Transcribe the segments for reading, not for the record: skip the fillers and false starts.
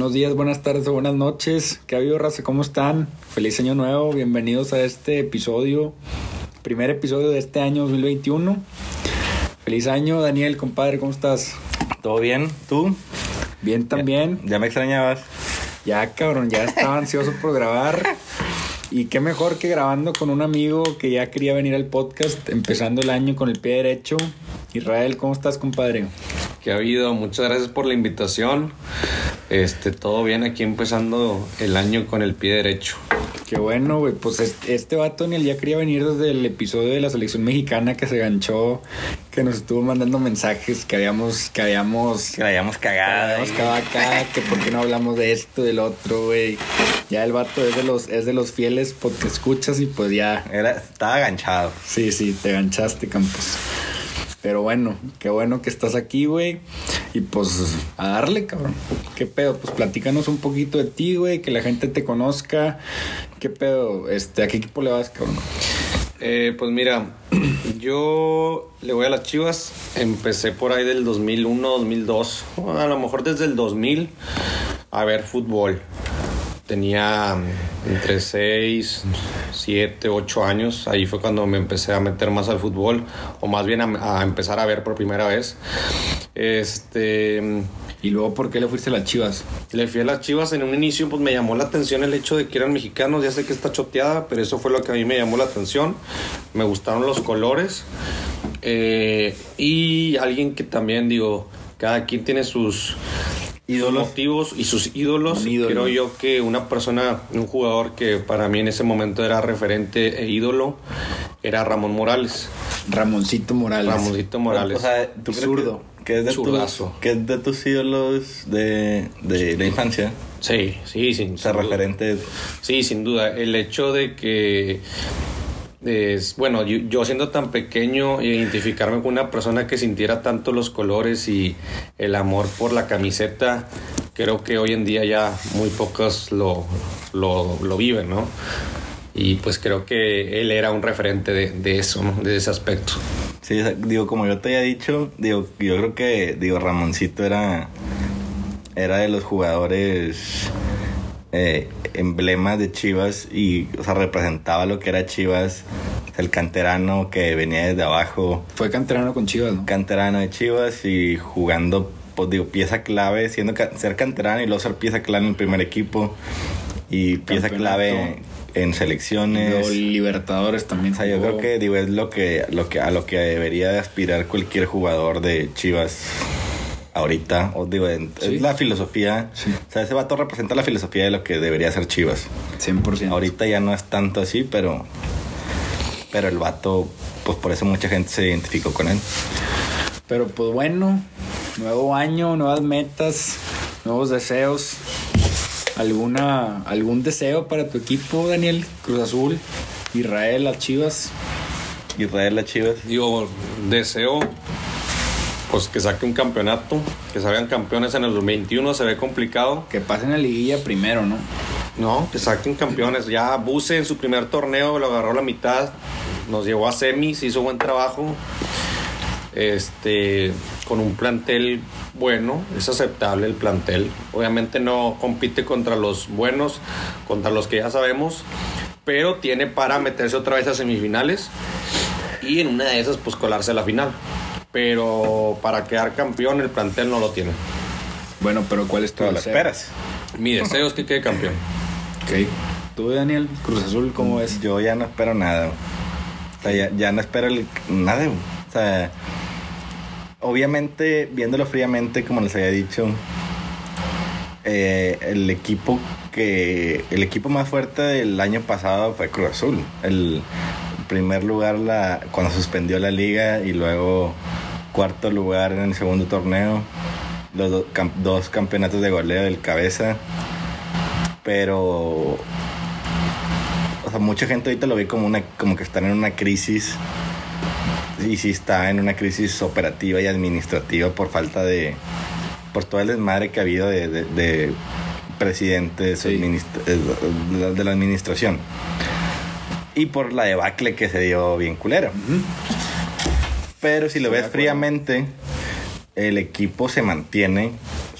Buenos días, buenas tardes o buenas noches. ¿Qué ha habido, raza? ¿Cómo están? Feliz año nuevo. Bienvenidos a este episodio. Primer episodio de este año 2021. Feliz año, Daniel, compadre. ¿Cómo estás? ¿Todo bien? ¿Tú? Bien también. ¿Ya me extrañabas? Ya, cabrón. Ya estaba ansioso por grabar. Y qué mejor que grabando con un amigo que ya quería venir al podcast, empezando el año con el pie derecho. Israel, ¿cómo estás, compadre? ¿Qué ha habido? Muchas gracias por la invitación. Todo bien aquí empezando el año con el pie derecho. Qué bueno, güey. Pues este vato Daniel ya quería venir desde el episodio de la selección mexicana que se ganchó, que nos estuvo mandando mensajes que habíamos la hayamos cagado. Acá, que por qué no hablamos de esto, del otro, güey. Ya el vato es de los fieles porque escuchas y pues ya. Estaba ganchado. Sí, te ganchaste, Campos. Pero bueno, qué bueno que estás aquí, güey. Y pues a darle, cabrón. ¿Qué pedo? Pues platícanos un poquito de ti, güey. Que la gente te conozca. ¿Qué pedo? ¿A qué equipo le vas, cabrón? Pues mira, yo le voy a las Chivas. Empecé por ahí del 2001, 2002. A lo mejor desde el 2000 a ver fútbol. Tenía entre 6, 7, 8 años. Ahí fue cuando me empecé a meter más al fútbol, o más bien a empezar a ver por primera vez. ¿Y luego por qué le fuiste a las Chivas? Le fui a las Chivas en un inicio, pues me llamó la atención el hecho de que eran mexicanos. Ya sé que está choteada, pero eso fue lo que a mí me llamó la atención. Me gustaron los colores. Y alguien que también, cada quien tiene sus motivos y sus ídolos. Creo yo que un jugador que para mí en ese momento era referente e ídolo, era Ramón Morales. Ramoncito Morales. O sea, ¿tú zurdo? Que es de tus ídolos de la infancia. Sí, sin duda. Referente. Sí, sin duda. El hecho de que yo siendo tan pequeño, identificarme con una persona que sintiera tanto los colores y el amor por la camiseta, creo que hoy en día ya muy pocos lo viven, ¿no? Y pues creo que él era un referente de eso, ¿no? De ese aspecto. Sí, como yo te había dicho, yo creo que, Ramoncito era de los jugadores emblemas de Chivas y, o sea, representaba lo que era Chivas, el canterano que venía desde abajo. Fue canterano con Chivas, ¿no? Canterano de Chivas y jugando, pues pieza clave, ser canterano y luego ser pieza clave en el primer equipo y pieza clave en selecciones. Luego Libertadores también. O sea, yo creo que es a lo que debería de aspirar cualquier jugador de Chivas ahorita, ¿Sí? Es la filosofía. Sí. O sea, ese vato representa la filosofía de lo que debería ser Chivas. 100%. Ahorita ya no es tanto así, pero el vato, pues por eso mucha gente se identificó con él. Pero pues bueno, nuevo año, nuevas metas, nuevos deseos. ¿Algún deseo para tu equipo, Daniel? Cruz Azul, Israel, las Chivas. Deseo pues que saque un campeonato, que salgan campeones en el 2021. Se ve complicado. Que pasen a liguilla primero, ¿no? No, que saquen campeones. Ya Buse en su primer torneo lo agarró la mitad, nos llevó a semis, hizo buen trabajo. Con un plantel bueno, es aceptable el plantel. Obviamente no compite contra los buenos, contra los que ya sabemos, pero tiene para meterse otra vez a semifinales y en una de esas pues colarse a la final. Pero para quedar campeón el plantel no lo tiene. Bueno, pero ¿cuál es tu deseo? ¿Lo esperas? Mi deseo es que quede campeón. Ok. ¿Tú, Daniel, Cruz Azul, cómo es? Yo ya no espero nada. O sea, ya no espero nada. O sea, obviamente, viéndolo fríamente, como les había dicho, el equipo más fuerte del año pasado fue Cruz Azul. El primer lugar cuando suspendió la liga y luego cuarto lugar en el segundo torneo, los dos campeonatos de goleo del Cabeza. Pero, o sea, mucha gente ahorita lo ve como que están en una crisis, y sí está en una crisis operativa y administrativa por todo el desmadre que ha habido de presidente de la administración y por la debacle que se dio bien culera. Uh-huh. Pero si lo ves fríamente, el equipo se mantiene. O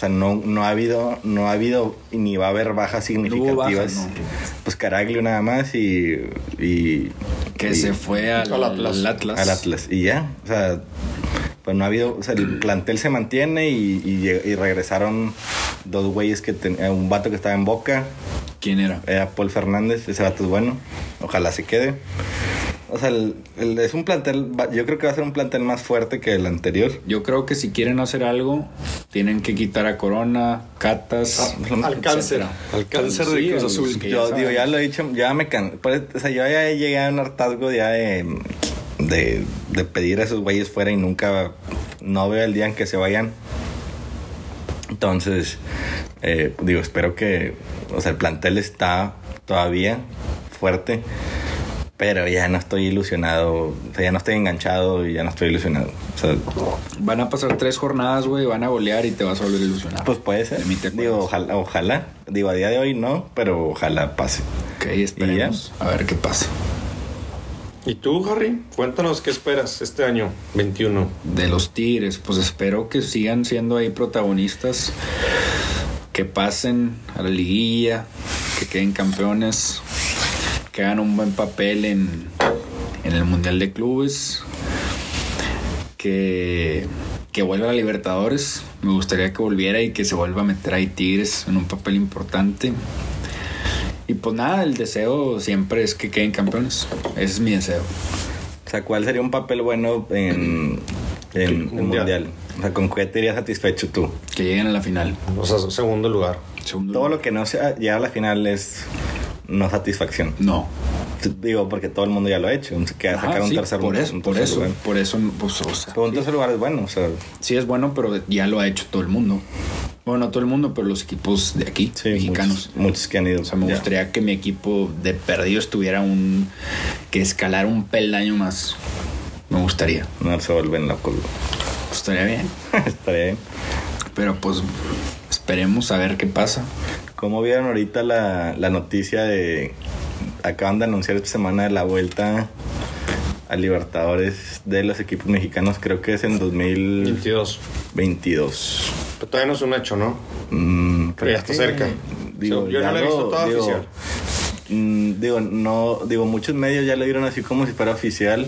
sea, no ha habido y ni va a haber bajas significativas. No hubo bajas, no. Pues Caraglio nada más y se fue al Atlas. Al Atlas. Y ya, o sea, pues no ha habido, o sea, el plantel se mantiene y regresaron dos güeyes un vato que estaba en Boca. ¿Quién era? Era Paul Fernández, ese vato es bueno, ojalá se quede. O sea, es un plantel, yo creo que va a ser un plantel más fuerte que el anterior. Yo creo que si quieren hacer algo, tienen que quitar a Corona, Catas, Alcáncer de Cruz Azul. Yo digo, ya lo he dicho, ya me cansé. O sea, yo ya llegué a un hartazgo ya de pedir a esos güeyes fuera y nunca, no veo el día en que se vayan. Entonces, digo, espero que, o sea, el plantel está todavía fuerte, pero ya no estoy ilusionado, o sea, ya no estoy enganchado y ya no estoy ilusionado. O sea, van a pasar 3 jornadas, güey, van a golear y te vas a volver ilusionado. Pues puede ser. Digo, ojalá. Digo, a día de hoy no, pero ojalá pase. Ok, esperemos a ver qué pasa. ¿Y tú, Harry? Cuéntanos qué esperas este año 21. De los Tigres, pues espero que sigan siendo ahí protagonistas, que pasen a la liguilla, que queden campeones, que hagan un buen papel en el Mundial de Clubes, que vuelva a Libertadores. Me gustaría que volviera y que se vuelva a meter ahí Tigres en un papel importante. Y pues nada, el deseo siempre es que queden campeones. Ese es mi deseo. O sea, ¿cuál sería un papel bueno en Mundial? O sea, ¿con qué te irías satisfecho tú? Que lleguen a la final. O sea, segundo lugar. Todo lo que no sea llegar a la final es no satisfacción. No. Digo, porque todo el mundo ya lo ha hecho. Que sacar un tercer lugar. Por eso, pues, o sea, pero un tercer lugar es bueno, o sea. Sí es bueno, pero ya lo ha hecho todo el mundo. Bueno, no todo el mundo, pero los equipos de aquí, sí, mexicanos. Muchos que han ido. O sea, me gustaría que mi equipo de perdido estuviera que escalar un peldaño más. Me gustaría. No se vuelven locos. Estaría bien. Estaría bien. Pero pues esperemos a ver qué pasa. ¿Cómo vieron ahorita la noticia de... Acaban de anunciar esta semana de la vuelta a Libertadores de los equipos mexicanos? Creo que es en 2022. Pero todavía no es un hecho, ¿no? Pero ya está cerca. Digo, yo no lo he visto todo oficial. Muchos medios ya le dieron así como si fuera oficial.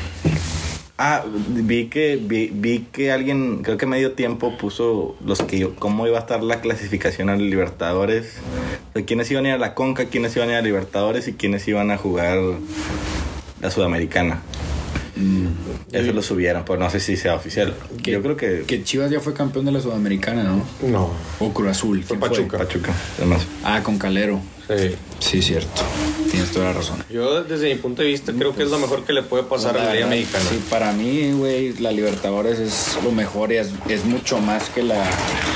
Vi que alguien, creo que Medio Tiempo puso cómo iba a estar la clasificación a los Libertadores, o sea, quiénes iban a ir a la Conca, quiénes iban a ir a Libertadores y quiénes iban a jugar la Sudamericana. Eso lo subieron, pero no sé si sea oficial. Yo creo que Chivas ya fue campeón de la Sudamericana, ¿no? No. O Cruz Azul. Fue Pachuca. Además. Con Calero. Sí, cierto. Tienes toda la razón. Yo, desde mi punto de vista, creo que es lo mejor que le puede pasar a la Liga Mexicana. Sí, para mí, güey, la Libertadores es lo mejor y es mucho más que la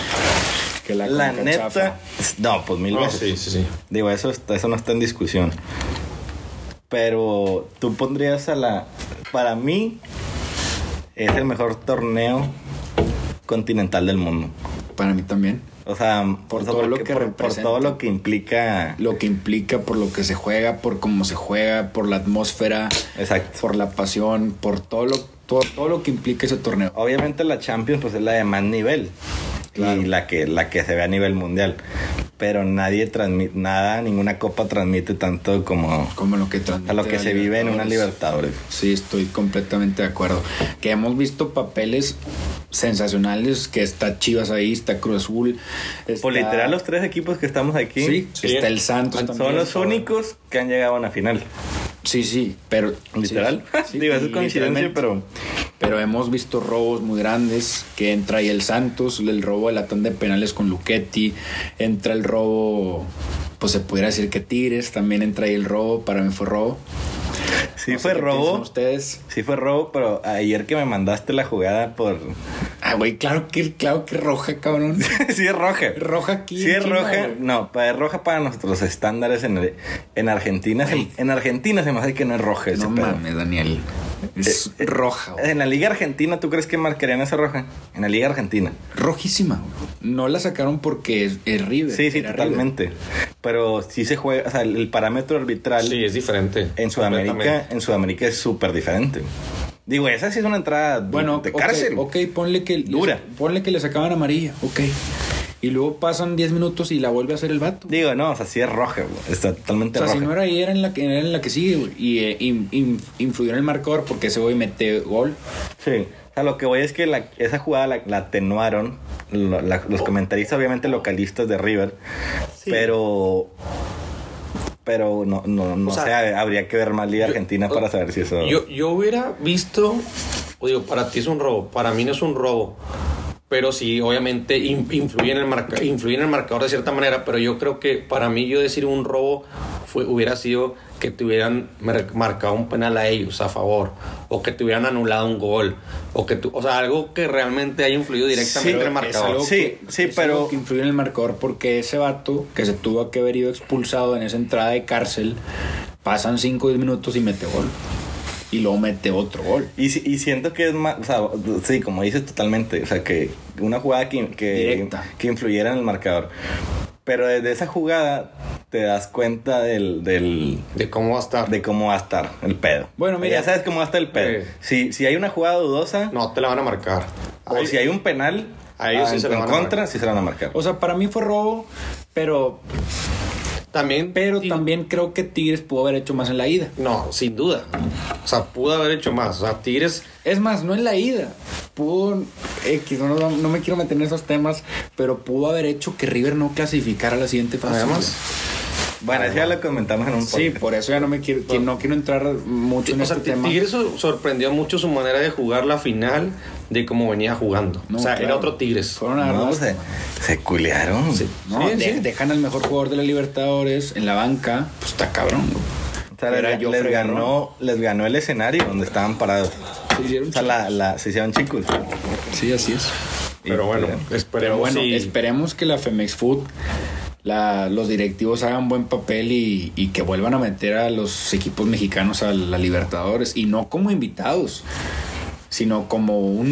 neta chafa. No, pues mil veces. Sí. Digo, eso no está en discusión. Pero tú pondrías para mí es el mejor torneo continental del mundo. Para mí también. O sea, por todo lo que representa, por todo lo que implica. Lo que implica, por lo que se juega, por cómo se juega, por la atmósfera. Exacto. Por la pasión, por todo lo que implica ese torneo. Obviamente la Champions pues es la de más nivel. Claro. Y la que se ve a nivel mundial. Pero nadie transmite nada, ninguna copa transmite tanto como lo que transmite a lo que se vive en una Libertadores. Sí, estoy completamente de acuerdo. Que hemos visto papeles sensacionales, que está Chivas ahí, está Cruz Azul. Por literal, los 3 equipos que estamos aquí. Sí. Está el Santos también. Son los únicos que han llegado a una final. Sí, pero... ¿Literal? Sí, digo, eso es coincidencia, pero hemos visto robos muy grandes, que entra ahí el Santos, el robo de la tanda de penales con Luchetti, entra el robo, pues se pudiera decir que Tigres, también entra ahí el robo, para mí fue robo. Sí, fue robo. Ustedes. Sí fue robo, pero ayer que me mandaste la jugada por... Güey, claro que roja, cabrón. Sí es roja. Roja aquí. Sí es roja. No, es roja para nuestros estándares en Argentina. En Argentina se me hace que no es roja ese pedo. No mames, Daniel. Es roja. En la Liga Argentina, ¿tú crees que marcarían esa roja? En la Liga Argentina. Rojísima. No la sacaron porque es River. Sí, totalmente. River. Pero sí se juega, o sea, el parámetro arbitral. Sí, es diferente. En Sudamérica es súper diferente. Digo, esa sí es una entrada de cárcel. Ok, ponle que... Dura. Ponle que le sacaban amarilla, ok. y luego pasan 10 minutos y la vuelve a hacer el vato. Digo, no, o sea, sí es roja, güey. Está totalmente O sea, roja. si no era ahí, era en la que sigue, güey. Y influyó en el marcador porque ese güey mete gol. Sí. O sea, lo que voy es que esa jugada la atenuaron los comentaristas, obviamente localistas de River, Sí. pero no O sea, sé, habría que ver más Liga Argentina para saber si eso... Yo hubiera visto, o digo, para ti es un robo, para mí no es un robo, pero sí, obviamente influye en el marcador de cierta manera, pero yo creo que para mí yo decir un robo hubiera sido que te hubieran marcado un penal a ellos a favor, o que te hubieran anulado un gol, o sea, algo que realmente haya influido directamente en el marcador. Es algo que influye en el marcador porque ese vato que se tuvo que haber ido expulsado en esa entrada de cárcel, pasan 5 o 10 minutos y mete gol. Y luego mete otro gol. Y siento que es más, o sea, sí, como dices totalmente, o sea, que una jugada que influyera en el marcador. Pero desde esa jugada te das cuenta de cómo va a estar. De cómo va a estar el pedo. Bueno, mira, ya sabes cómo va a estar el pedo. Si hay una jugada dudosa, no te la van a marcar. O si hay un penal a ellos sí se la van a contra, marcar. sí se la van a marcar. O sea, para mí fue robo, pero también creo que Tigres pudo haber hecho más en la ida. No, sin duda. O sea, pudo haber hecho más. O sea, Tigres... Es más, no en la ida. Pudo... no me quiero meter en esos temas, pero pudo haber hecho que River no clasificara a la siguiente fase. Además... Bueno, eso ya lo comentamos en un podcast. Sí, por eso ya no quiero entrar mucho en este tema. Tigres sorprendió mucho su manera de jugar la final de cómo venía jugando. No, o sea, claro. Era otro Tigres. Fueron a No, agarrar. se culearon. Sí. No, Sí. dejan al mejor jugador de la Libertadores en la banca. Pues está cabrón, güey. O sea, les ganó el escenario donde estaban parados. Se hicieron O sea, se hicieron chicos. Sí, así es. Pero bueno, esperemos que la Femex Food, los directivos hagan buen papel y que vuelvan a meter a los equipos mexicanos a la Libertadores. Y no como invitados, sino como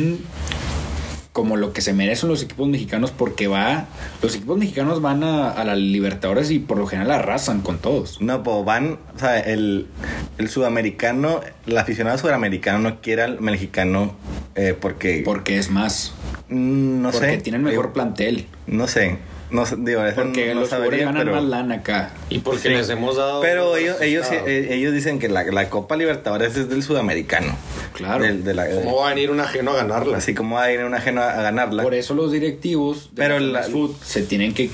lo que se merecen los equipos mexicanos, porque los equipos mexicanos van a la Libertadores y por lo general arrasan con todos. No, pues van, o sea, el sudamericano, el aficionado sudamericano no quiere al mexicano porque es más. No sé. Porque tienen mejor plantel. No sé. No, digo, eso porque no los jugadores ganan pero... más lana acá. Y porque les hemos dado... Pero ellos dicen que la Copa Libertadores es del sudamericano. Claro. ¿Cómo va a venir un ajeno a ganarla? Así como va a venir un ajeno a ganarla. Por eso los directivos de Food se tienen que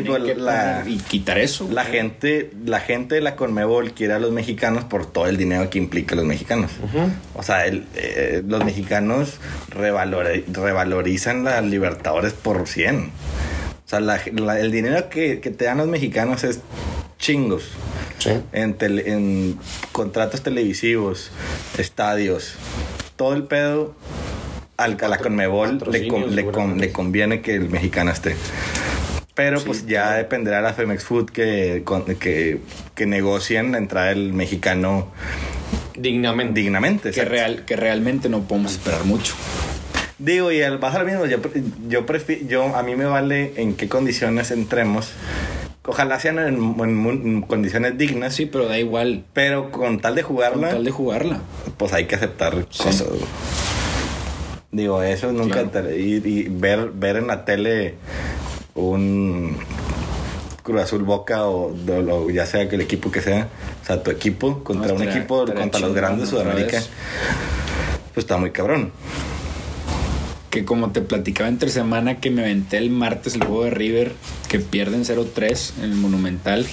y quitar eso. La gente de la Conmebol quiere a los mexicanos por todo el dinero que implica a los mexicanos. Uh-huh. O sea, los mexicanos revalorizan la Libertadores por 100. O sea, el dinero que te dan los mexicanos es chingos. Sí. En contratos televisivos, estadios, todo el pedo a la Conmebol le conviene que el mexicano esté. Pero sí, pues ya dependerá de la Femex Food que negocien la entrada del mexicano dignamente. Que realmente no podemos esperar mucho. Digo, y al bajar mismo, a mí me vale en qué condiciones entremos. Ojalá sean en condiciones dignas. Sí, pero da igual. Pero con tal de jugarla. Pues hay que aceptar cosas. Digo, eso nunca. Claro. Y ver en la tele un Cruz Azul Boca o ya sea que el equipo que sea. O sea, tu equipo contra un equipo, contra los grandes de Sudamérica. Pues está muy cabrón. Que como te platicaba entre semana que me aventé el martes el juego de River, que pierden 0-3 en el Monumental.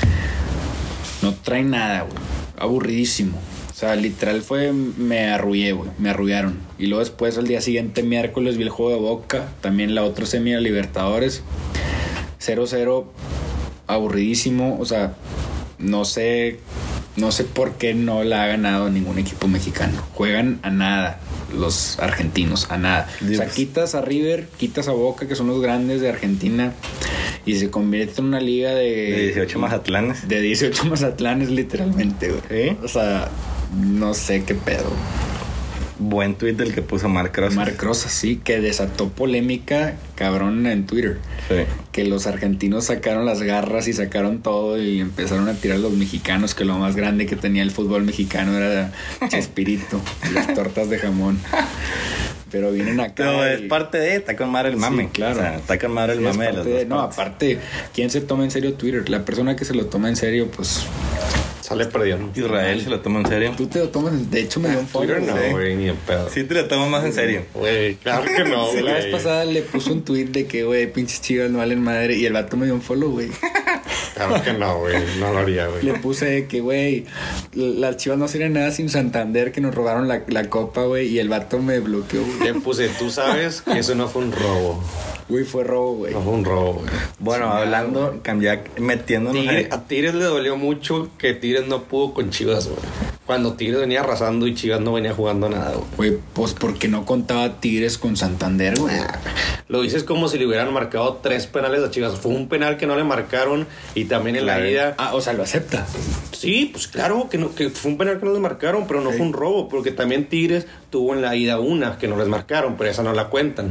No trae nada, güey. Aburridísimo. O sea, literal me arrullé, güey. Me arrullaron. Y luego después, al día siguiente, miércoles, vi el juego de Boca. También la otra semi de Libertadores. 0-0. Aburridísimo. O sea, no sé por qué no la ha ganado ningún equipo mexicano. Juegan a nada los argentinos, a nada. Dios. O sea, quitas a River, quitas a Boca, que son los grandes de Argentina, y se convierte en una liga de 18 Mazatlanes. De 18 Mazatlanes, literalmente, güey. ¿Sí? O sea, no sé qué pedo. Buen tweet el que puso Marc Rosas. Marc Rosas, sí, que desató polémica, cabrón, en Twitter. Sí. Que los argentinos sacaron las garras y sacaron todo y empezaron a tirar a los mexicanos, que lo más grande que tenía el fútbol mexicano era Chespirito y las tortas de jamón. pero vienen acá. Pero es parte de, está con madre el mame. Sí, claro. O sea, está con madre el mame de los dos. No, partes. aparte, ¿quién se toma en serio Twitter? La persona que se lo toma en serio, pues... Sale perdiendo. Israel se lo toma en serio. Tú te lo tomas, de hecho me dio un follow. Twitter no, Sí. güey, ni en pedo. Sí, te lo tomas más en serio. Güey, claro que no, Sí, güey. la vez pasada le puso un tweet de que, güey, pinches chivas no valen madre. Y el vato me dio un follow, güey. Claro que no, güey. No lo haría, güey. Le puse que, güey, las chivas no serían nada sin Santander, que nos robaron la copa, güey. Y el vato me bloqueó, güey. Le puse, tú sabes que eso no fue un robo. Güey, fue robo, güey. No fue un robo, güey. Bueno, hablando, ya metiéndonos A Tigres le dolió mucho que Tigres no pudo con Chivas, güey. Cuando Tigres venía arrasando y Chivas no venía jugando nada, güey. Güey, pues porque no contaba Tigres con Santander, güey. Lo dices como si le hubieran marcado 3 penales a Chivas. Fue un penal que no le marcaron y también en la ida. Ah, o sea, lo acepta. Sí, pues claro que, no, que fue un penal que no les marcaron, pero no fue un robo, porque también Tigres tuvo en la ida una que no les marcaron, pero esa no la cuentan.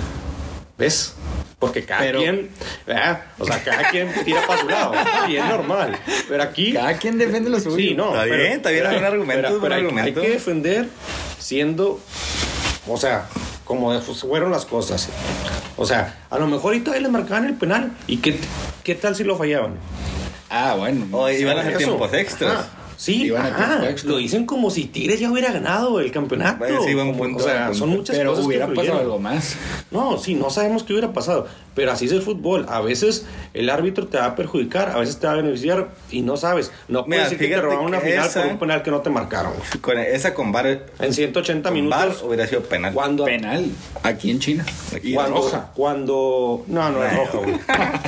¿Ves? Porque cada quien, ¿verdad? O sea, cada quien tira para su lado, y es normal. Pero aquí... Cada quien defiende lo suyo. Sí, no. Está bien, buen argumento, buen argumento. Hay que defender siendo, o sea, como fueron las cosas. O sea, a lo mejor y todavía les marcaban el penal. ¿Y qué tal si lo fallaban? Ah, bueno. O iban a Eso. hacer tiempos extras. Ajá. Sí, Iban a tiempo extra. lo dicen como si Tigres ya hubiera ganado el campeonato. Bueno, sí, buen Como- punto, o sea, buen punto. son muchas Pero cosas hubiera que pasado influyeron. algo más. No, sí, no sabemos qué hubiera pasado. Pero así es el fútbol. A veces el árbitro te va a perjudicar, a veces te va a beneficiar y no sabes. No Mira, puedes decir que te fíjate robaron una que final esa- por un penal que no te marcaron. Con esa con VAR, En 180 con VAR minutos. hubiera sido penal. Cuando Penal. Aquí en China. Y roja. Cuando. No es roja, güey.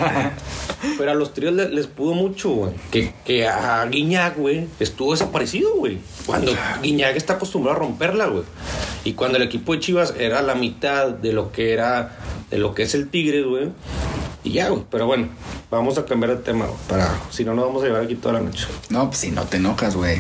Pero a los Tigres les pudo mucho, güey. Que a Guiñac, güey, estuvo desaparecido, güey. Cuando Guiñac está acostumbrado a romperla, güey. Y cuando el equipo de Chivas era la mitad de lo que era, de lo que es el Tigres, güey. Y ya, güey. Pero bueno, vamos a cambiar de tema, güey, para, si no, nos vamos a llevar aquí toda la noche. No, pues si no te enojas, güey.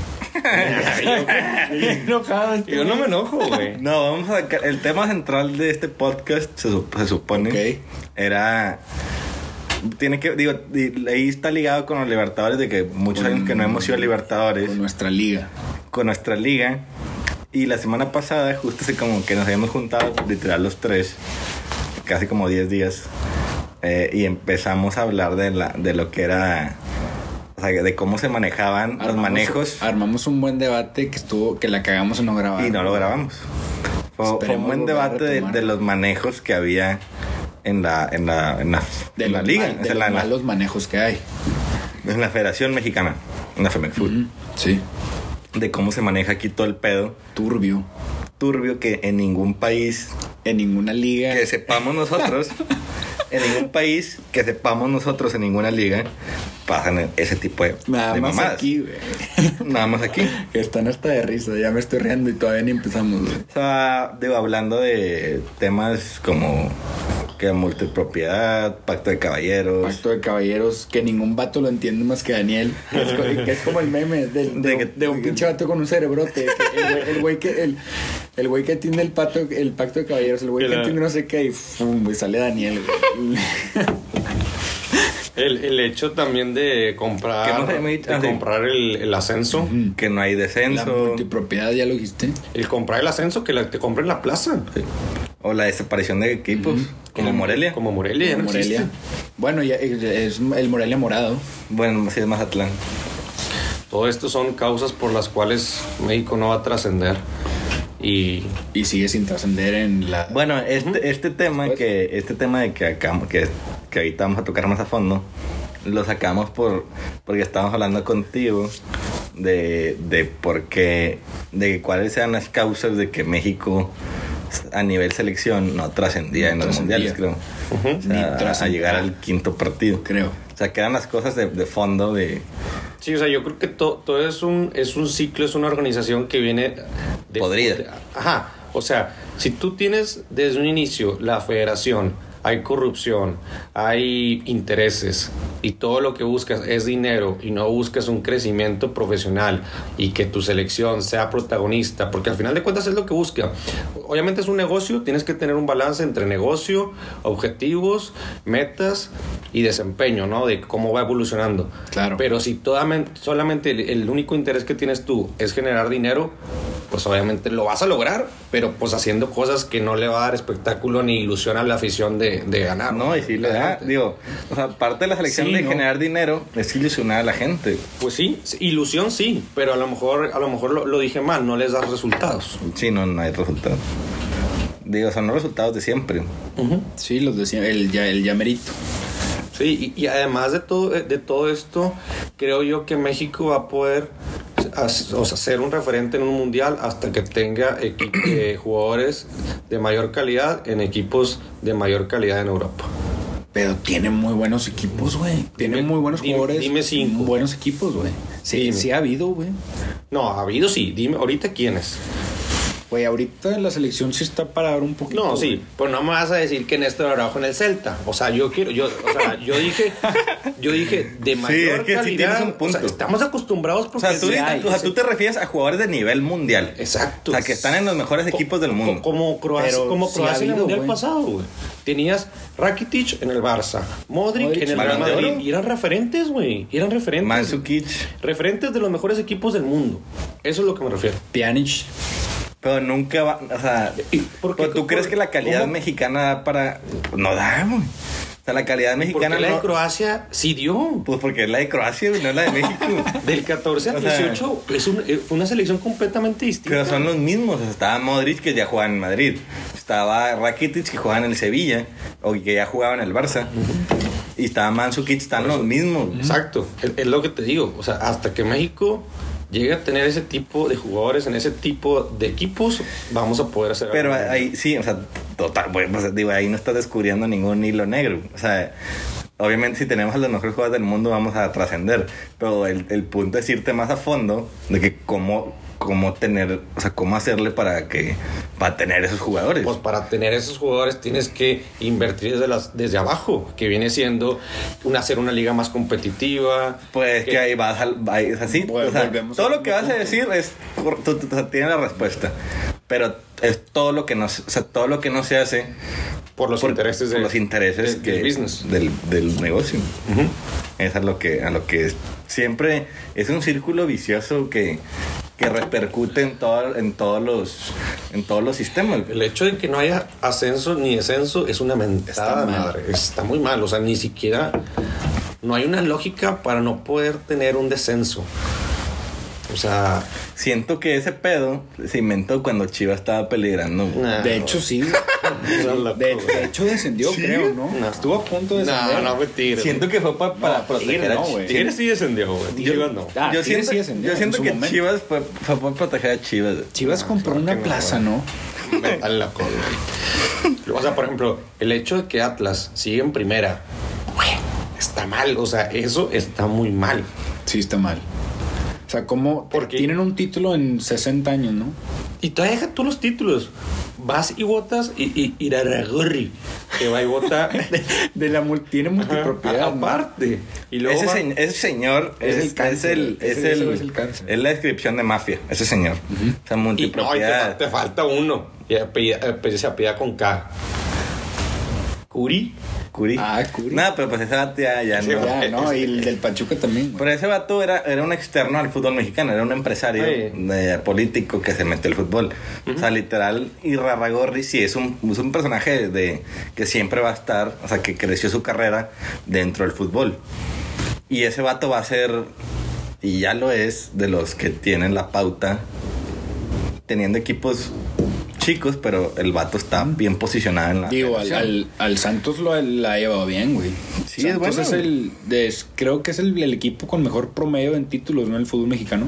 Yo no me enojo, güey. No, vamos a sacar. El tema central de este podcast se supone Ok. era. Tiene que. Digo, ahí está ligado con los Libertadores, de que muchos años que no hemos ido a Libertadores, Con nuestra liga. con nuestra liga. Y la semana pasada, justo así como que nos habíamos juntado, literal los tres, casi como 10 días, y empezamos a hablar de lo que era. O sea, de cómo se manejaban los manejos. Armamos un buen debate que la cagamos en no grabar. Y no lo grabamos. Fue un Esperemos buen volver a debate retomar. de los manejos que había en la De en la los liga, mal- o de sea, los en la malos manejos que hay. en la Federación Mexicana, en la FEMEXFUT, Sí. de cómo se maneja aquí todo el pedo Turbio. turbio que en ningún país En ninguna liga. que sepamos nosotros, en ningún país que sepamos nosotros en ninguna liga pasan ese tipo de Nada más mamadas. aquí, güey. Nada más aquí. Que están hasta de risa. Ya me estoy riendo y todavía ni empezamos, güey. O sea, digo, hablando de temas como que multipropiedad, pacto de caballeros. Pacto de caballeros, que ningún vato lo entiende más que Daniel. Que es como el meme de un pinche vato con un cerebrote. Que el güey que entiende el pacto de caballeros, el güey que Claro. entiende no sé qué, y ¡fum! Güey, sale Daniel, güey. El hecho también de comprar, ¿Qué más habíamos dicho? Ah, sí. el ascenso. Que no hay La descenso. multipropiedad, ya lo dijiste. El comprar el ascenso que te compren en la plaza. O la desaparición de equipos, como Morelia. Como Morelia, ya no Morelia. existe. Bueno, ya es el Morelia morado. Bueno, sí es Mazatlán. Todo esto son causas por las cuales México no va a trascender. Y Y sigue sin trascender en la... Bueno, este tema Pues. de que acabamos, que ahorita vamos a tocar más a fondo, lo sacamos porque estábamos hablando contigo de por qué, de cuáles eran las causas de que México a nivel selección no trascendía en los trascendía. mundiales, creo. Ujú. O sea, Ni trascendía. a llegar al quinto partido. Creo. O sea, que eran las cosas de fondo de... sí, o sea, yo creo que todo es un ciclo, es una organización que viene de... Podrida. Ajá, o sea, si tú tienes desde un inicio la federación, hay corrupción, hay intereses y todo lo que buscas es dinero y no buscas un crecimiento profesional y que tu selección sea protagonista, porque al final de cuentas es lo que busca. Obviamente es un negocio, tienes que tener un balance entre negocio, objetivos, metas y desempeño, ¿no? De cómo va evolucionando. Claro. Pero si solamente el único interés que tienes tú es generar dinero, pues obviamente lo vas a lograr, pero pues haciendo cosas que no le va a dar espectáculo ni ilusión a la afición de ganar. No, y sí le da, digo, o sea, parte de la selección Sí, de ¿no? generar dinero es ilusionar a la gente. Pues sí, ilusión sí, pero a lo mejor lo dije mal, no les das resultados. Sí, no hay resultados. Digo, son los resultados de siempre. Sí, los decía, el llamerito. Sí, y además de todo esto, creo yo que México va a poder ser un referente en un mundial hasta que tenga jugadores de mayor calidad en equipos de mayor calidad en Europa. Pero tienen muy buenos equipos, güey. Tienen muy buenos jugadores. Dime 5. Buenos equipos, güey. Sí, Dime. sí ha habido, güey. No, ha habido sí. Dime, ahorita quiénes. Güey, ahorita la selección sí está para dar un poquito. No, sí, pues no me vas a decir que Néstor Araujo en el Celta. O sea, yo dije de mayor es que sí calidad. tienes un punto. O sea, estamos acostumbrados O porque sea, tú te refieres a jugadores de nivel mundial. Exacto. O sea, que están en los mejores equipos del mundo. Como Croacia, Pero como sí Croacia ha en el habido, mundial güey. pasado, güey. Tenías Rakitic en el Barça, Modric en el Real Balón de Madrid. Oro. Y eran referentes, güey. Eran referentes. Mandzukic. Referentes de los mejores equipos del mundo. Eso es lo que me refiero. Pjanic. Pero nunca va, o sea, ¿Por qué? pero tú crees que la calidad ¿Cómo? mexicana da para, no da, güey. O sea, la calidad mexicana Porque la de no, Croacia sí dio. pues porque es la de Croacia, güey, no es la de México. Del 14 al O sea, 18 fue una selección completamente distinta. Pero son los mismos. O sea, estaba Modric, que ya jugaba en Madrid. Estaba Rakitic, que jugaba en el Sevilla, o que ya jugaba en el Barça. Y estaba Mandzukic, están los mismos. Exacto, es lo que te digo. O sea, hasta que México llegue a tener ese tipo de jugadores en ese tipo de equipos, vamos a poder hacer Pero algo. ahí sí, o sea, total, bueno, pues, digo, ahí no estás descubriendo ningún hilo negro. O sea, obviamente si tenemos a los mejores jugadores del mundo vamos a trascender. Pero el punto es irte más a fondo de que cómo tener, o sea, cómo hacerle para tener esos jugadores. Pues para tener esos jugadores tienes que invertir desde abajo, que viene siendo hacer una liga más competitiva. Pues que ahí es así. Bueno, O sea, volvemos todo al lo que mismo vas a decir es, tienes la respuesta. Pero es todo lo que no se hace Por los intereses por los intereses del business. del negocio. Es a lo que siempre es un círculo vicioso que repercute en todos los sistemas. El hecho de que no haya ascenso ni descenso es una mentada Está mal. madre. Está muy mal. O sea, ni siquiera no hay una lógica para no poder tener un descenso. O sea, Siento que ese pedo se inventó cuando Chivas estaba peligrando. nah, De hecho, sí. De hecho, descendió, creo, ¿no? No. Estuvo a punto de descender. no, fue Tigres. Siento que fue para No, proteger Tigres a no, Chivas. güey. Tigres sí descendió, güey. Chivas no. Ah, Yo Tigres siento, sí descendió yo en siento su que momento. Chivas fue para proteger a Chivas. Chivas compró claro una que no, plaza, güey. ¿no? Vete a la cola, güey. O sea, por ejemplo, el hecho de que Atlas sigue en primera, güey, está mal. O sea, eso está muy mal. Sí, está mal. O sea, como Porque tienen un título en 60 años, ¿no? Y todavía deja tú los títulos. Vas y votas y Iraragorri que va y vota Tiene multipropiedad, ¿no? aparte. Y luego Ese señor Es el cáncer, ese es el cáncer. es la descripción de mafia, ese señor. O sea, y no, y multipropiedad. te falta uno. Y se apellida con K. Curi. Curi. Ah, Curi. No, pero pues ese vato ya Sí, no. Ya, ¿no? Y el del Pachuca también, güey. Pero ese vato era un externo al fútbol mexicano, era un empresario político que se metió al fútbol. O sea, literal, Irarrágorri sí es un personaje que siempre va a estar, o sea, que creció su carrera dentro del fútbol. Y ese vato va a ser, y ya lo es, de los que tienen la pauta, teniendo equipos chicos, pero el vato está bien posicionado en la Digo, selección. al Santos la ha llevado bien, güey. Sí, es Santos bueno. creo que es el equipo con mejor promedio en títulos, ¿no? En el fútbol mexicano.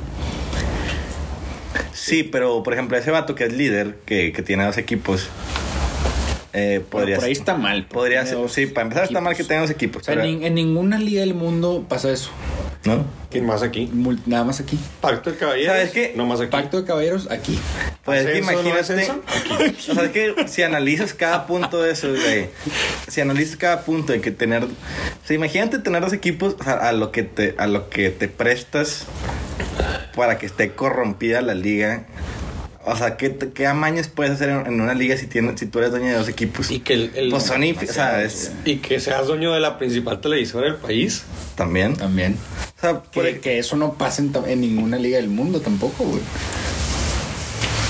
Sí, pero por ejemplo, ese vato que es líder, que tiene 2 equipos, podría Por ahí está mal. Podría Tiene ser, 2 sí, para empezar está mal que equipos. tenga 2 equipos. O sea, pero- en ninguna liga del mundo pasa eso. ¿no? ¿Quién más aquí? Nada más aquí. Pacto de caballeros. ¿Sabes qué? No más aquí. Pacto de caballeros, aquí. Pues es que ¿Ascenso, no imagínate. ascenso? O sea, es que si analizas cada punto de eso, güey. Si analizas cada punto de que tener. O sea, imagínate tener 2 equipos, o sea, a lo que te prestas para que esté corrompida la liga. O sea, ¿qué amaños puedes hacer en una liga si tú eres dueño de 2 equipos? Y que Pues son o sea, y que seas dueño de la principal televisora del país. también. También. O sea, Que eso no pasa en ninguna liga del mundo tampoco, güey.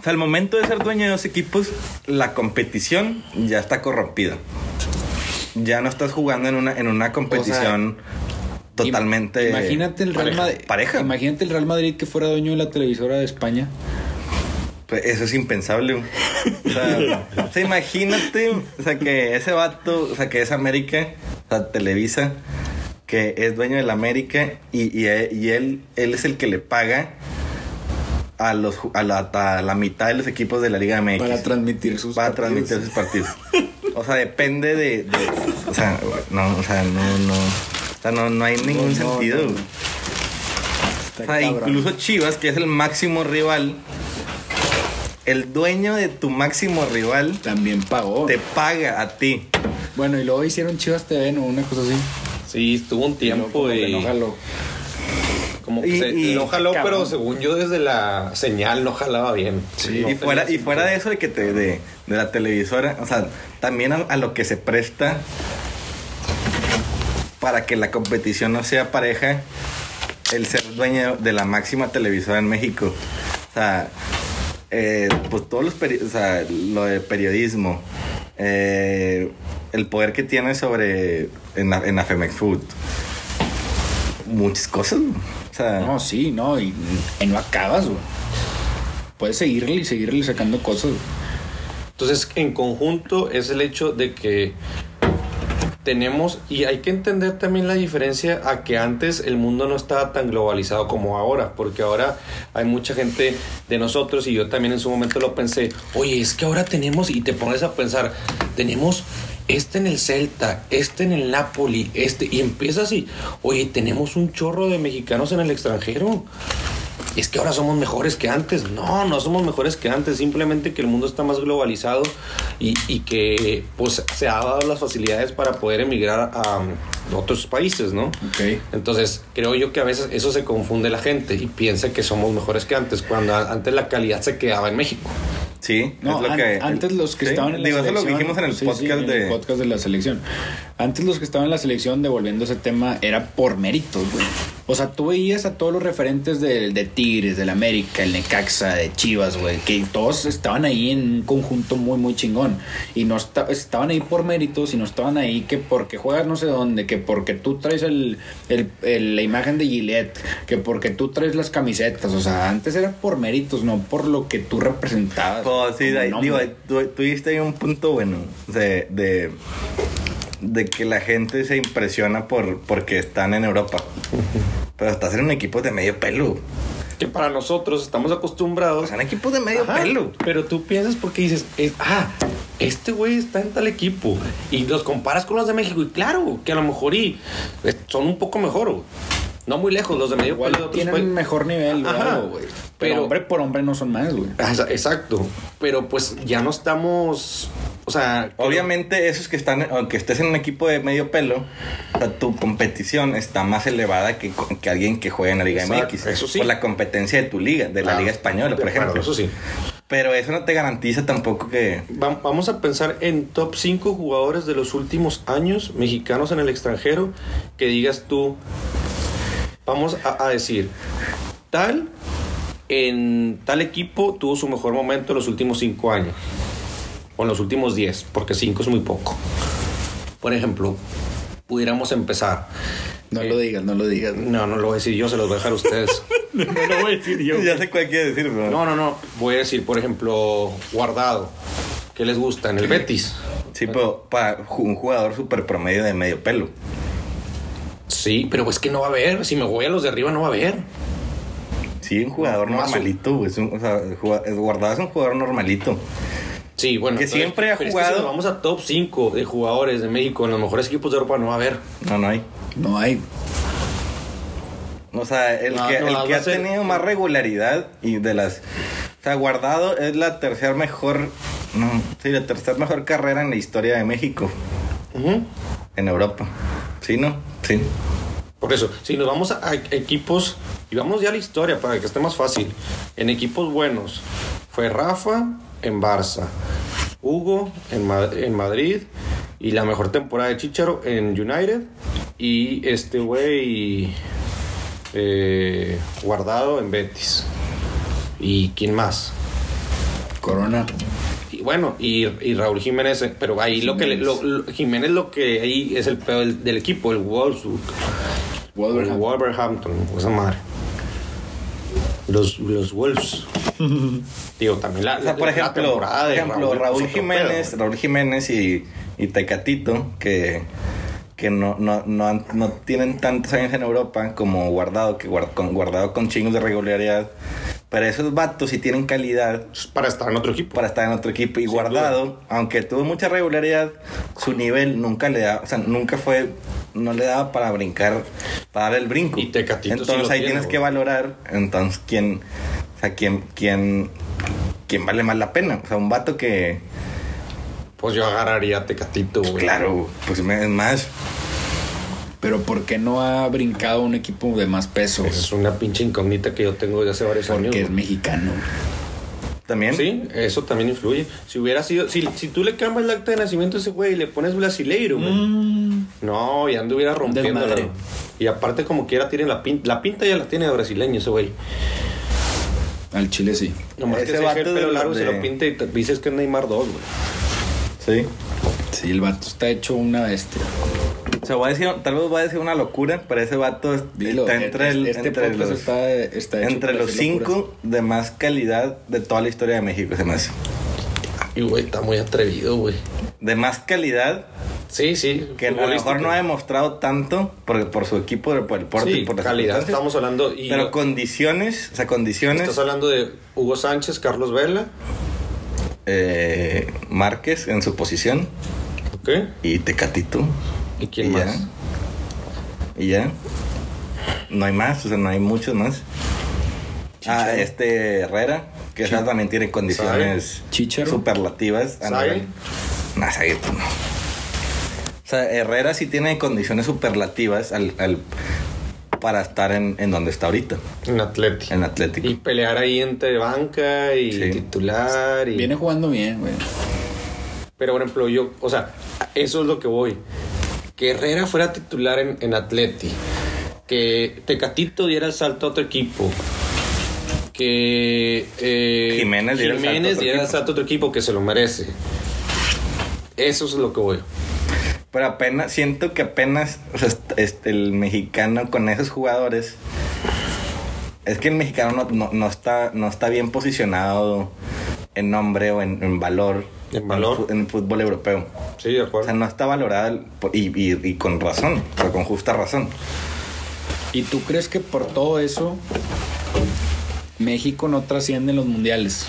O sea, al momento de ser dueño de 2 equipos, la competición ya está corrompida. Ya no estás jugando en una competición totalmente imagínate el Real Madrid, pareja. Imagínate el Real Madrid que fuera dueño de la televisora de España. Pues eso es impensable. O sea, imagínate, o sea, que ese vato, o sea, que es América, o sea, Televisa, que es dueño de la América y él es el que le paga a la mitad de los equipos de la Liga MX para transmitir sus partidos. O sea, depende de o sea, no hay ningún sentido. No. O sea, incluso Chivas, que es el máximo rival, el dueño de tu máximo rival también pagó. Te paga a ti. Bueno, y luego hicieron Chivas TV, ¿no? Una cosa así. Sí, estuvo un tiempo y no jaló. Como que no jaló, pero según yo desde la señal no jalaba bien. Sí, no y fuera de eso de que de la televisora, o sea, también a lo que se presta para que la competición no sea pareja, el ser dueño de la máxima televisora en México. O sea, pues todos los o sea, lo de periodismo, el poder que tiene sobre en la Femex Food, muchas cosas. O sea, no, sí, no, y no acabas, güey. Puedes seguirle sacando cosas, güey. Entonces, en conjunto es el hecho de que tenemos, y hay que entender también la diferencia a que antes el mundo no estaba tan globalizado como ahora, porque ahora hay mucha gente de nosotros, y yo también en su momento lo pensé, oye, es que ahora tenemos, y te pones a pensar, tenemos en el Celta, en el Napoli, y empiezas y, oye, tenemos un chorro de mexicanos en el extranjero. Es que ahora somos mejores que antes. No somos mejores que antes. Simplemente que el mundo está más globalizado y que pues se ha dado las facilidades para poder emigrar a otros países, ¿no? Okay. Entonces, creo yo que a veces eso se confunde la gente y piensa que somos mejores que antes, cuando antes la calidad se quedaba en México. Sí, no, es lo que antes los que estaban en la selección, eso es lo que dijimos en el podcast en el podcast de la selección. Antes los que estaban en la selección, devolviendo ese tema, era por méritos, güey. O sea, tú veías a todos los referentes de Tigres, del América, el Necaxa, de Chivas, güey, que todos estaban ahí en un conjunto muy, muy chingón. Y no estaban ahí por méritos, y no estaban ahí que porque juegas no sé dónde, que porque tú traes la imagen de Gillette, que porque tú traes las camisetas. O sea, antes era por méritos, no por lo que tú representabas. Oh, sí, digo, tú diste ahí un punto bueno de que la gente se impresiona porque están en Europa. Pero estás en un equipo de medio pelo. Que para nosotros estamos acostumbrados. Son equipos de medio pelo. Pero tú piensas porque dices, este güey está en tal equipo. Y los comparas con los de México. Y claro, que a lo mejor son un poco mejor. No muy lejos, los de medio igual pelo. Tienen mejor nivel, güey. Pero hombre por hombre no son más, güey. Exacto. Pero pues ya no estamos. O sea, obviamente esos que están, aunque estés en un equipo de medio pelo, o sea, tu competición está más elevada que alguien que juega en la Liga MX. Eso sí. Por la competencia de tu liga, de la Liga Española, por ejemplo. Eso sí. Pero eso no te garantiza tampoco que... Vamos a pensar en top 5 jugadores de los últimos años mexicanos en el extranjero, que digas tú, vamos a decir, en tal equipo tuvo su mejor momento en los últimos 5 años. O en los últimos 10, porque 5 es muy poco. Por ejemplo, pudiéramos empezar. No lo digas. No lo voy a decir yo, se los voy a dejar a ustedes. No lo voy a decir yo. Ya sé cuál quiere decir, bro. No. Voy a decir, por ejemplo, Guardado. ¿Qué les gusta? En el Betis. Sí, pero para un jugador súper promedio de medio pelo. Sí, pero es que no va a haber. Si me voy a los de arriba, no va a haber. Sí, un jugador normalito, güey. Guardado es un jugador normalito. Sí, bueno. Que entonces, siempre ha jugado. Es que si vamos a top 5 de jugadores de México en los mejores equipos de Europa, no va a haber. No hay. No hay. O sea, el que ha tenido más regularidad y de las... O sea, Guardado es la tercera mejor carrera en la historia de México. Uh-huh. En Europa. ¿Sí, no? Sí. Por eso, si nos vamos a equipos, y vamos ya a la historia para que esté más fácil. En equipos buenos, fue Rafa en Barça, Hugo en Madrid, y la mejor temporada de Chícharo en United, y este güey Guardado en Betis. ¿Y quién más? Corona. Y bueno, y Raúl Jiménez, pero ahí Jiménez lo que ahí es el peor del equipo, el Wolverhampton, esa madre. Los Wolves. Digo, también por ejemplo, Raúl Jiménez y Tecatito, que no tienen tantos años en Europa como Guardado, Guardado con chingos de regularidad. Pero esos vatos sí tienen calidad para estar en otro equipo. Y Guardado, aunque tuvo mucha regularidad, su nivel nunca le da, o sea, no le daba para brincar, para dar el brinco. Y Tecatito entonces ahí tienes que valorar, entonces quién vale más la pena. O sea, un vato que... Pues yo agarraría a Tecatito, güey. Claro, pues es más... Pero ¿por qué no ha brincado un equipo de más peso? Esa es una pinche incógnita que yo tengo desde hace varios años. Porque es mexicano. ¿También? Sí, eso también influye. Si hubiera sido... Si tú le cambias el acta de nacimiento a ese güey y le pones brasileiro, güey. No, ya anduviera rompiendo. Y aparte como quiera tiene la pinta ya la tiene de brasileño ese güey. Al Chile sí. Nomás ese que se deje el pelo largo se lo pinta y te dices que es Neymar 2, güey. Sí. Sí, el vato está hecho una bestia. O sea, tal vez voy a decir una locura, pero ese vato está entre los 5 de más calidad de toda la historia de México, se me hace. Y güey, está muy atrevido, güey. De más calidad. Sí. Que a lo mejor no ha demostrado tanto por su equipo, por el porte y por las calidad estamos hablando. Pero condiciones. Estás hablando de Hugo Sánchez, Carlos Vela. Márquez en su posición. Ok. Y Tecatito. ¿Y quién más? Y ya. No hay más, o sea, no hay muchos más. Herrera, que también tiene condiciones superlativas. ¿Sague? No, Sague, no. O sea, Herrera sí tiene condiciones superlativas para estar en donde está ahorita. En Atlético. Y pelear ahí entre banca y titular. Viene jugando bien, güey. Pero, por ejemplo, eso es lo que voy. Que Herrera fuera titular en Atleti. Que Tecatito diera el salto a otro equipo. Que Jiménez diera el salto a otro equipo, que se lo merece. Eso es lo que voy. Pero siento que apenas el mexicano con esos jugadores, es que el mexicano no está bien posicionado en nombre o en valor. En el fútbol europeo. Sí, de acuerdo. O sea, no está valorada y con razón, o sea, con justa razón. ¿Y tú crees que por todo eso México no trasciende en los mundiales?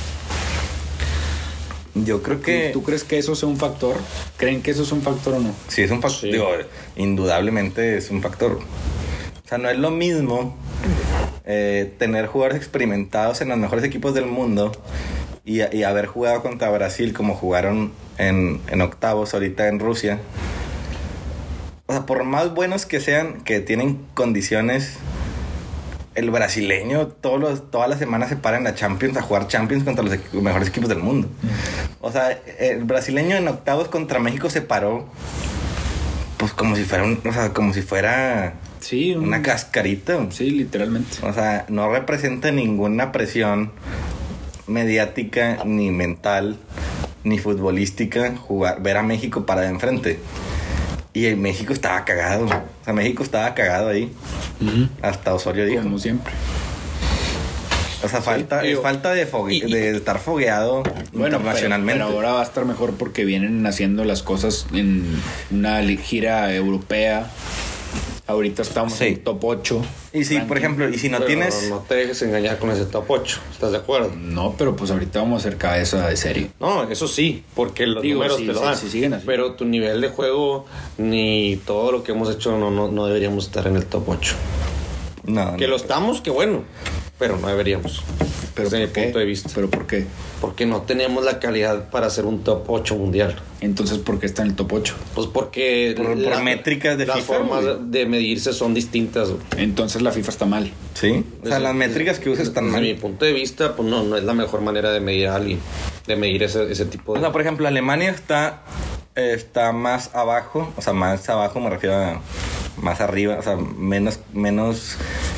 Yo creo que... ¿Tú crees que eso sea un factor? ¿Creen que eso es un factor o no? Sí, es un factor. Sí. Digo, indudablemente es un factor. O sea, no es lo mismo tener jugadores experimentados en los mejores equipos del mundo y haber jugado contra Brasil como jugaron en octavos ahorita en Rusia. O sea, por más buenos que sean, que tienen condiciones, el brasileño todas las semanas se para en la Champions a jugar Champions contra los mejores equipos del mundo. O sea, el brasileño en octavos contra México se paró pues como si fuera sí, una cascarita. Sí, literalmente. O sea, no representa ninguna presión mediática, ni mental, ni futbolística ver a México para de enfrente. Y el México estaba cagado. O sea, México estaba cagado ahí. Uh-huh. Hasta Osorio dijo. Como siempre. O sea, falta de estar fogueado internacionalmente. Pero ahora va a estar mejor porque vienen haciendo las cosas en una gira europea. Ahorita estamos en top 8. Y si, por ejemplo, y si no tienes... No te dejes engañar con ese top 8, ¿estás de acuerdo? No, pero pues ahorita vamos a ser cabeza de serie. No, eso sí, porque los números te lo dan. Sí, siguen así. Pero tu nivel de juego, ni todo lo que hemos hecho, no deberíamos estar en el top 8. No. Que lo estamos, que bueno, pero no deberíamos. Pero desde mi punto de vista. ¿Pero por qué? Porque no tenemos la calidad para ser un top 8 mundial. Entonces, ¿por qué está en el top 8? Pues porque... Por métricas de las FIFA. Las formas de medirse son distintas. Entonces, la FIFA está mal. Sí. O sea, las métricas que usas están mal. Desde mi punto de vista, pues no es la mejor manera de medir a alguien. De medir ese tipo de... O sea, por ejemplo, Alemania está más abajo. O sea, más abajo me refiero a más arriba. O sea, menos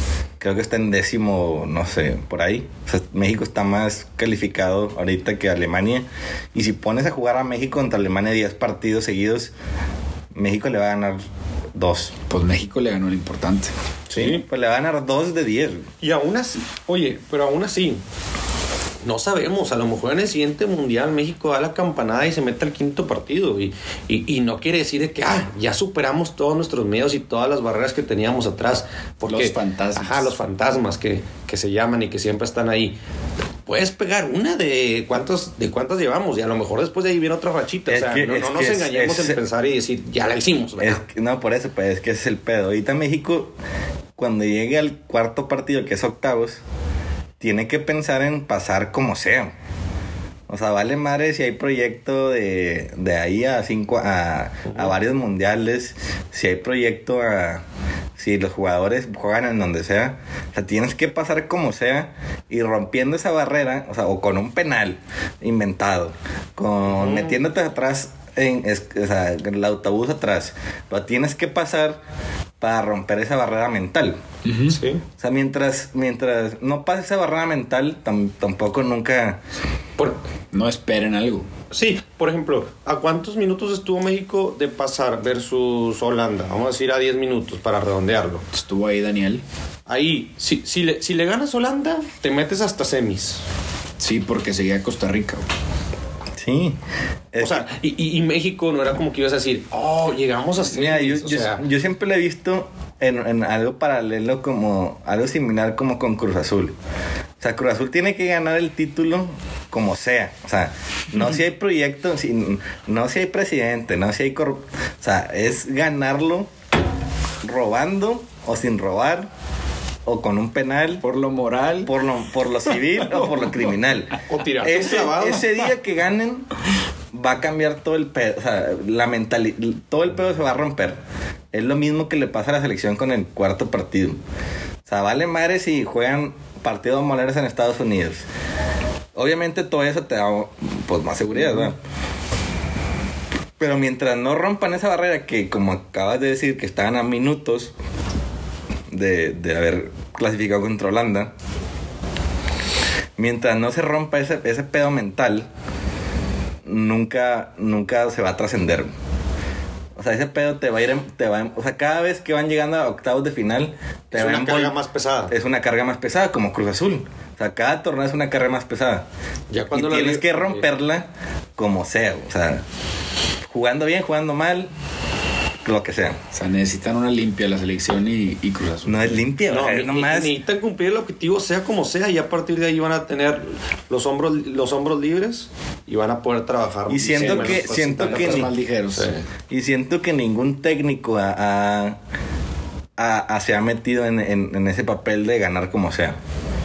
creo que está en 10º, no sé, por ahí. O sea, México está más calificado ahorita que Alemania. Y si pones a jugar a México contra Alemania 10 partidos seguidos, México le va a ganar 2. Pues México le ganó lo importante. Sí, pues le va a ganar 2 de 10. Y aún así, oye, pero aún así, no sabemos, a lo mejor en el siguiente mundial México da la campanada y se mete al 5.º partido y no quiere decir de que ya superamos todos nuestros miedos y todas las barreras que teníamos atrás, porque los fantasmas. Ajá, los fantasmas que se llaman y que siempre están ahí. Puedes pegar una de cuántas llevamos y a lo mejor después de ahí viene otra rachita. O sea, no nos engañemos en pensar y decir, ya la hicimos, ¿verdad? No, por eso, pues es que ese es el pedo. Ahorita México, cuando llegue al 4.º partido, que es octavos, tiene que pensar en pasar como sea. O sea, vale madre si hay proyecto de ahí a varios mundiales, si hay proyecto si los jugadores juegan en donde sea. O sea, tienes que pasar como sea y rompiendo esa barrera, o sea, o con un penal inventado, metiéndote atrás en el autobús atrás. Lo tienes que pasar para romper esa barrera mental. Uh-huh. Sí. O sea, mientras no pase esa barrera mental, tampoco nunca... No esperen algo. Sí, por ejemplo, ¿a cuántos minutos estuvo México de pasar versus Holanda? Vamos a decir a 10 minutos para redondearlo. Estuvo ahí Daniel. Ahí, si le ganas a Holanda, te metes hasta semis. Sí, porque seguía Costa Rica, güey. Sí. O sea, y México no era como que ibas a decir, llegamos a semis. Mira, yo siempre lo he visto en algo paralelo, como algo similar como con Cruz Azul. O sea, Cruz Azul tiene que ganar el título como sea. O sea, no si hay proyecto, no si hay presidente, no si hay o sea, es ganarlo robando o sin robar, o con un penal, por lo moral, por lo civil o por lo criminal. O tirar ese día que ganen va a cambiar todo el pedo. O sea, la mentalidad, todo el pedo se va a romper. Es lo mismo que le pasa a la selección con el 4.º partido. O sea, vale madre si juegan partidos moleros en Estados Unidos. Obviamente todo eso te da pues más seguridad, ¿verdad? Pero mientras no rompan esa barrera, que como acabas de decir, que estaban a minutos de haber clasificado contra Holanda, mientras no se rompa ese pedo mental, nunca se va a trascender. O sea, ese pedo te va a ir, o sea, cada vez que van llegando a octavos de final, es una carga más pesada. Es una carga más pesada, como Cruz Azul. O sea, cada torneo es una carga más pesada. Ya cuando y tienes que romperla como sea. O sea, jugando bien, jugando mal, lo que sea. O sea, necesitan una limpia la selección y Cruz Azul. No es limpia, no, nomás. Necesitan cumplir el objetivo, sea como sea, y a partir de ahí van a tener los hombros libres y van a poder trabajar. Y siento que más ligeros. Sí. Y siento que ningún técnico se ha metido en ese papel de ganar como sea.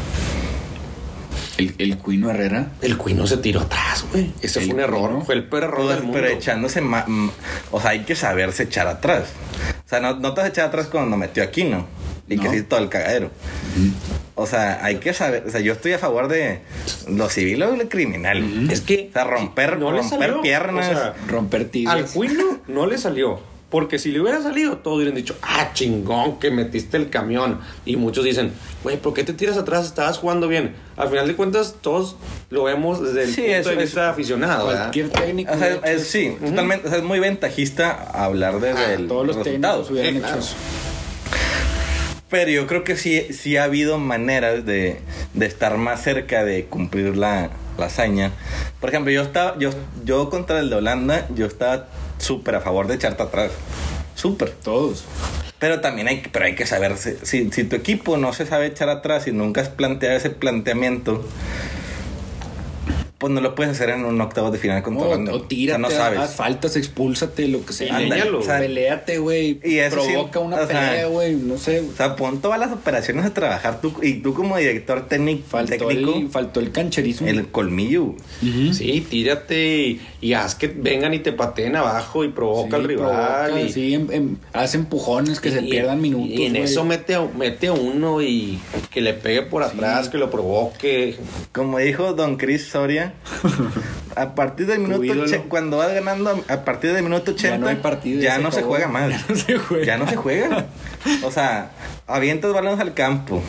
El Cuino Herrera. El Cuino se tiró atrás, güey. Ese fue un error. Cuino. Fue el peor error del mundo. Pero echándose o sea, hay que saberse echar atrás. O sea, no te vas a echar atrás cuando metió a Aquino y No. que sí todo el cagadero. Uh-huh. O sea, hay que saber. O sea, yo estoy a favor de lo civil o lo criminal. Uh-huh. Es que O sea, romper piernas. O sea, romper tigres. al Cuino no le salió. Porque si le hubiera salido, todos hubieran dicho, chingón, que metiste el camión. Y muchos dicen, güey, ¿por qué te tiras atrás? Estabas jugando bien. Al final de cuentas, todos lo vemos desde el punto de vista aficionado. Cualquier técnico. O sea, sí, totalmente. O sea, es muy ventajista hablar desde el todos los resultado. técnicos hubieran hecho claro. eso. Pero yo creo que sí ha habido maneras de estar más cerca de cumplir la hazaña. Por ejemplo, yo contra el de Holanda, yo estaba súper a favor de echarte atrás. Súper. Todos. Pero también hay que saber, si tu equipo no se sabe echar atrás y nunca has planteado ese planteamiento, pues no lo puedes hacer en un octavo de final contra Holanda. O tírate, no sabes. haz faltas, expúlsate, lo que sea. Ándale, o sea, peléate, güey. Y eso provoca sí, una pelea, güey. No sé. O sea, pon todas las operaciones a trabajar tú como director técnico. Faltó el cancherismo. El colmillo. Uh-huh. Sí, tírate y haz que vengan y te pateen abajo y provoca al rival. Provoca, sí, haz empujones que se pierdan minutos. Y en eso mete a uno y que le pegue por atrás, que lo provoque. Como dijo Don Chris Soria, a partir del minuto cuando vas ganando, a partir del minuto 80, ya no hay partido, ya no se juega más. Ya no se juega. Ya no se juega. O sea, avientas balones al campo.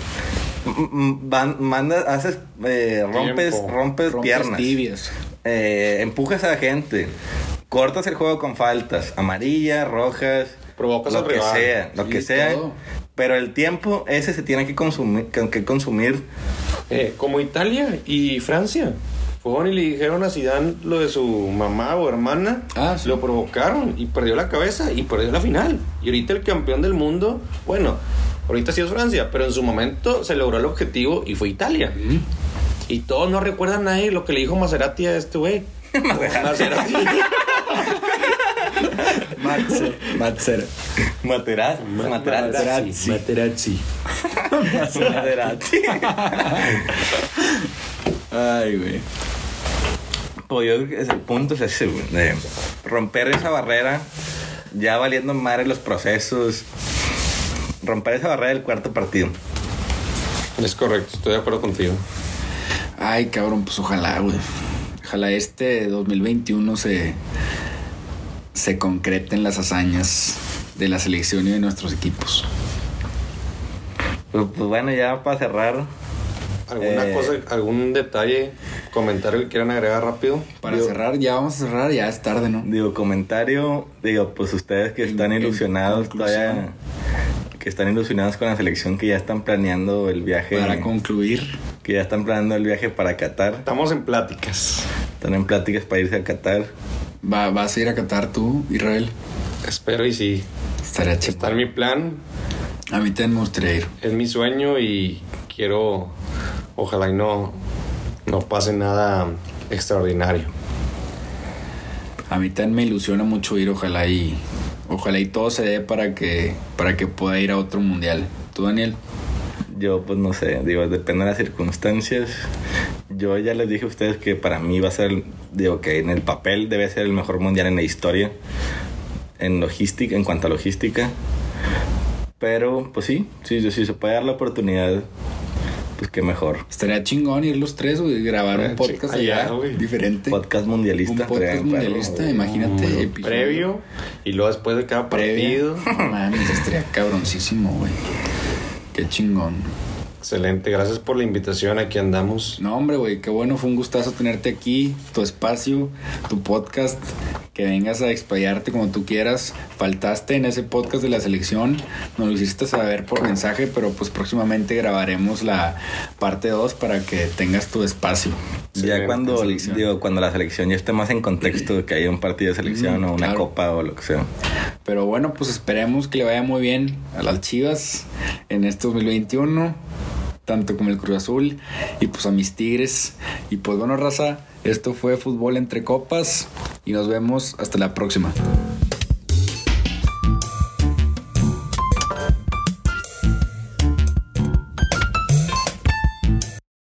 Haces, rompes piernas. Tibias. Empujas a la gente. Cortas el juego con faltas. Amarillas, rojas. Provocas lo al que rival. sea. Lo que sea. Todo. Pero el tiempo ese se tiene que consumir. Como Italia y Francia. Fueron y le dijeron a Zidane lo de su mamá o hermana. Sí. Lo provocaron y perdió la cabeza y perdió la final. Y ahorita el campeón del mundo, bueno, ahorita sí es Francia, pero en su momento se logró el objetivo y fue Italia. Y todos no recuerdan a él lo que le dijo Maserati a este güey. Maserati. Materazzi. Ay, güey. Pues yo creo que el punto es ese, güey, de romper esa barrera, ya valiendo madre los procesos, romper esa barrera del cuarto partido. Es correcto, estoy de acuerdo contigo. Ay, cabrón, pues ojalá, güey. Ojalá este 2021 se concreten las hazañas de la selección y de nuestros equipos. Pues bueno, ya para cerrar. ¿Alguna cosa, algún detalle, comentario que quieran agregar rápido? Para cerrar, ya vamos a cerrar, ya es tarde, ¿no? Pues ustedes que están ilusionados todavía, que están ilusionados con la selección, que ya están planeando el viaje. Para concluir. Que ya están planeando el viaje para Qatar. Estamos en pláticas. Están en pláticas para irse a Qatar. ¿Vas a ir a Qatar tú, Israel? Espero y sí. Estaría chido. Está en mi plan. A mí también me gustaría ir. Es mi sueño y quiero, ojalá y no pase nada extraordinario. A mí también me ilusiona mucho ir, ojalá y todo se dé para que pueda ir a otro mundial. ¿Tú, Daniel? Yo pues no sé, depende de las circunstancias. Yo ya les dije a ustedes que para mí va a ser, que en el papel debe ser el mejor mundial en la historia, en logística, en cuanto a logística. Pero pues sí, se puede dar la oportunidad, pues qué mejor. Estaría chingón ir los tres, güey, grabar un podcast allá, diferente. Podcast mundialista. Un podcast mundialista, imagínate. Previo y luego después de cada partido. No mames, estaría cabroncísimo, güey. Qué chingón. Excelente, gracias por la invitación, aquí andamos. No, hombre, güey, qué bueno, fue un gustazo tenerte aquí, tu espacio, tu podcast, que vengas a explayarte como tú quieras. Faltaste en ese podcast de la selección, nos lo hiciste saber por mensaje, pero pues próximamente grabaremos la parte 2 para que tengas tu espacio. Ya cuando la selección ya esté más en contexto de que haya un partido de selección o una copa o lo que sea. Pero bueno, pues esperemos que le vaya muy bien a las Chivas en este 2021, tanto como el Cruz Azul, y pues a mis Tigres. Y pues bueno, raza, esto fue Fútbol Entre Copas y nos vemos hasta la próxima.